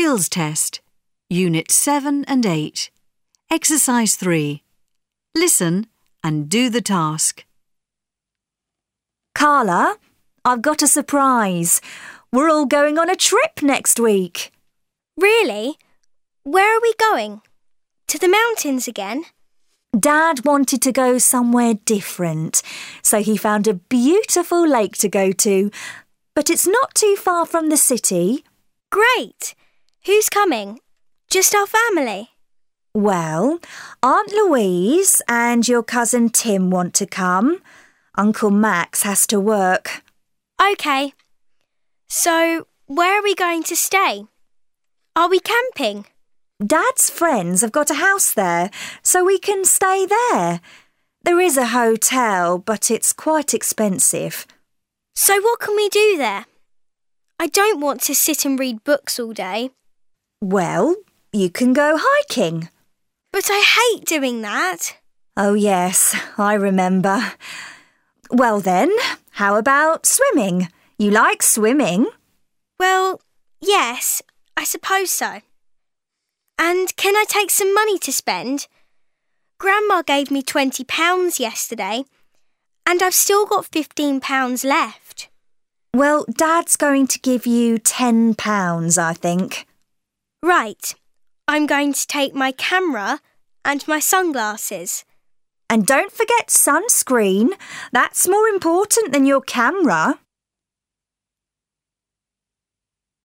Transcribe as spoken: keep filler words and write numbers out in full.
Skills Test, Unit seven and eight. Exercise three. Listen and do the task. Carla, I've got a surprise. We're all going on a trip next week. Really? Where are we going? To the mountains again? Dad wanted to go somewhere different, so he found a beautiful lake to go to, but it's not too far from the city. Great! Who's coming? Just our family? Well, Aunt Louise and your cousin Tim want to come. Uncle Max has to work. OK. So, where are we going to stay? Are we camping? Dad's friends have got a house there, so we can stay there. There is a hotel, but it's quite expensive. So what can we do there? I don't want to sit and read books all day. Well, you can go hiking. But I hate doing that. Oh yes, I remember. Well then, how about swimming? You like swimming? Well, yes, I suppose so. And can I take some money to spend? Grandma gave me twenty pounds yesterday, and I've still got fifteen pounds left. Well, Dad's going to give you ten pounds, I think. Right. I'm going to take my camera and my sunglasses. And don't forget sunscreen. That's more important than your camera.